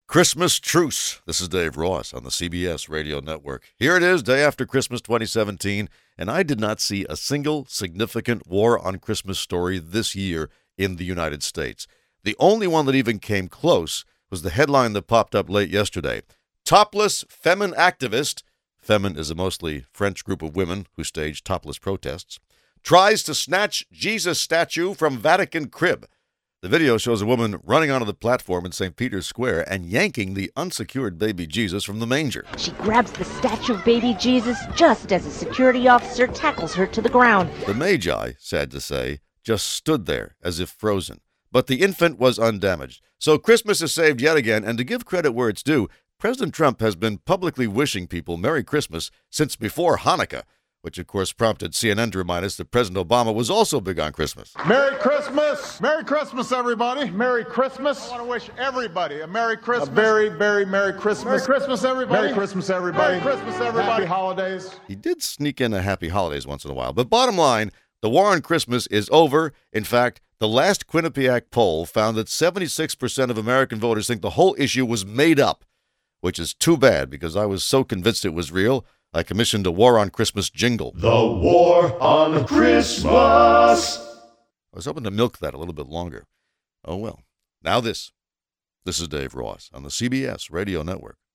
Christmas Truce. This is Dave Ross on the CBS Radio Network. Here it is, day after Christmas 2017, and I did not see a single significant war on Christmas story this year in the United States. The only one that even came close was the headline that popped up late yesterday. Topless Femin activist, Femin is a mostly French group of women who stage topless protests, tries to snatch Jesus statue from Vatican crib. The video shows a woman running onto the platform in St. Peter's Square and yanking the unsecured baby Jesus from the manger. She grabs the statue of baby Jesus just as a security officer tackles her to the ground. The Magi, sad to say, just stood there as if frozen. But the infant was undamaged. So Christmas is saved yet again, and to give credit where it's due, President Trump has been publicly wishing people Merry Christmas since before Hanukkah, which of course prompted CNN to remind us that President Obama was also big on Christmas. Merry Christmas! Merry Christmas, everybody! Merry Christmas! I want to wish everybody a Merry Christmas. A very, very Merry Christmas. Merry Christmas, everybody! Merry Christmas, everybody! Merry Christmas, everybody! Happy holidays! He did sneak in a happy holidays once in a while, but bottom line, the war on Christmas is over. In fact, the last Quinnipiac poll found that 76% of American voters think the whole issue was made up, which is too bad because I was so convinced it was real. I commissioned a War on Christmas jingle. The War on Christmas. I was hoping to milk that a little bit longer. Oh well. Now this. This is Dave Ross on the CBS Radio Network.